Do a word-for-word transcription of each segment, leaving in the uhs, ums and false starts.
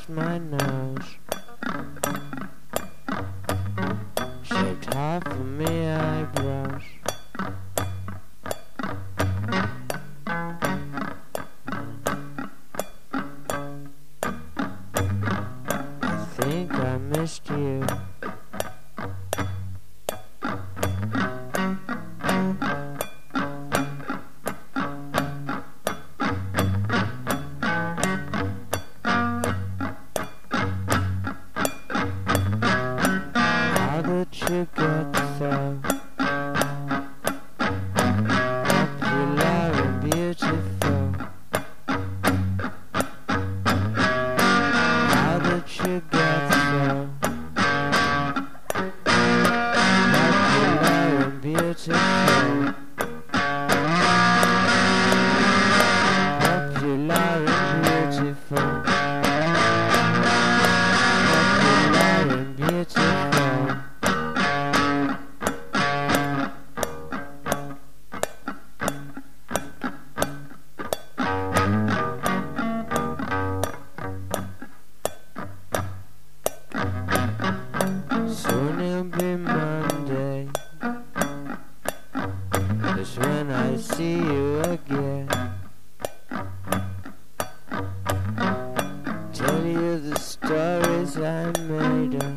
was my nose. Shaved half of me eyebrows. I think I missed you. How did you get so popular and beautiful? How did you get so popular and beautiful? Popular and beautiful. Popular and beautiful. Soon it'll be Monday. That's when I see you again. Tell you the stories I made up.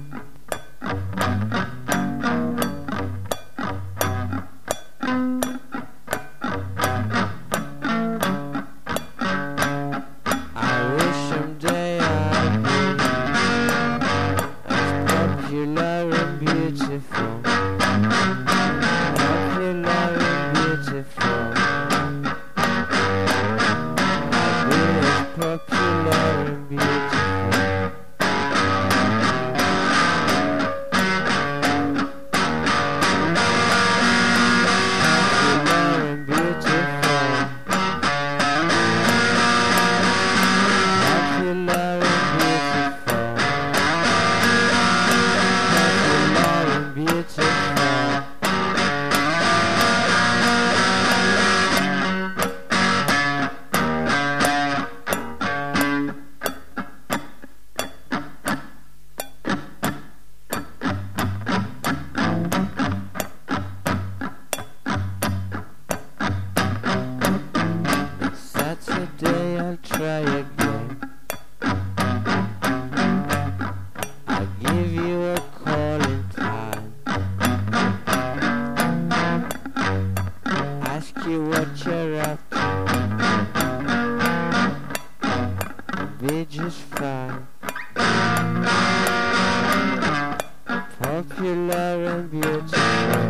I wish someday I'd be as popular and beautiful. Popular and beautiful. I'd be as popular and beautiful. Saturday I'll try again. I'll give you a call in time. Ask you what you're up to. Be just fine. Popular and beautiful.